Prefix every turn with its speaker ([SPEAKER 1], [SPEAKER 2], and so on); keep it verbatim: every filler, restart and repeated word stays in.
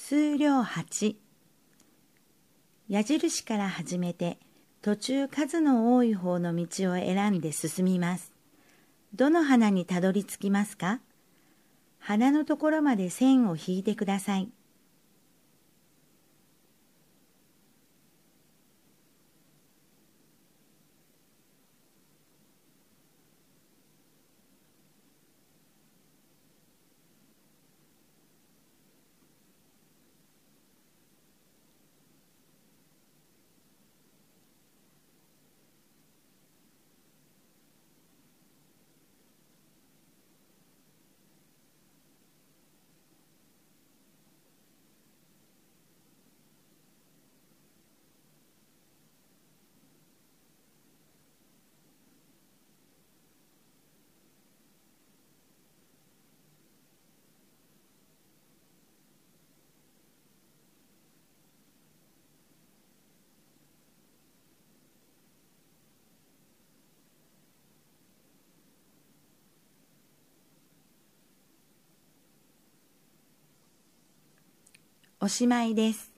[SPEAKER 1] 数量はち。矢印から始めて、途中数の多い方の道を選んで進みます。どの花にたどり着きますか？花のところまで線を引いてください。おしまいです。